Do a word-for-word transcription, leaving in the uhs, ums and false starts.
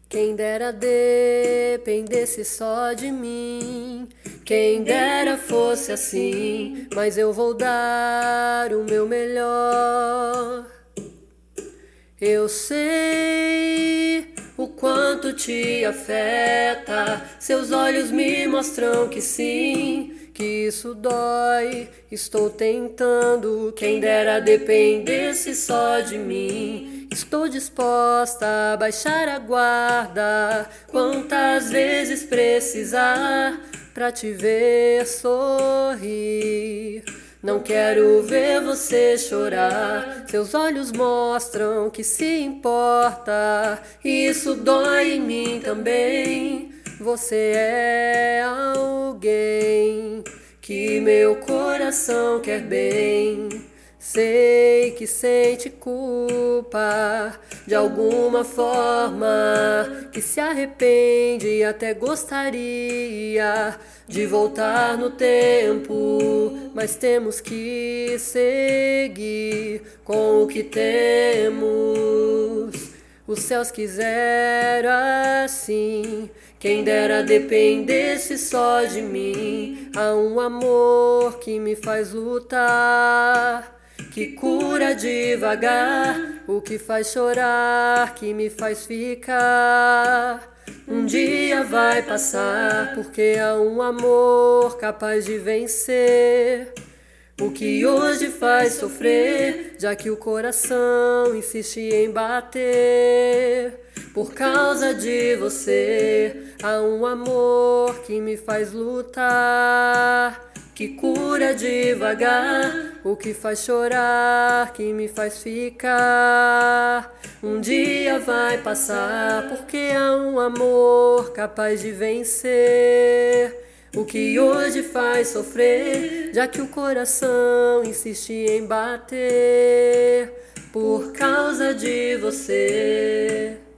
Quem dera dependesse só de mim, quem dera fosse assim, mas eu vou dar o meu melhor. Eu sei o quanto te afeta, seus olhos me mostram que sim, que isso dói. Estou tentando, quem dera dependesse só de mim. Estou disposta a baixar a guarda, quantas vezes precisar, pra te ver sorrir. Não quero ver você chorar, seus olhos mostram que se importa, e isso dói em mim também. Você é alguém que meu coração quer bem. Sei que sente culpa de alguma forma, que se arrepende e até gostaria de voltar no tempo, mas temos que seguir com o que temos. Os céus quiseram assim, quem dera dependesse só de mim. Há um amor que me faz lutar, que cura devagar, o que faz chorar, que me faz ficar. Um dia vai passar, porque há um amor capaz de vencer o que hoje faz sofrer, já que o coração insiste em bater. Por causa de você, há um amor que me faz lutar, que cura devagar, o que faz chorar, que me faz ficar. Um dia vai passar, porque há um amor capaz de vencer o que hoje faz sofrer, já que o coração insiste em bater. Por causa de você.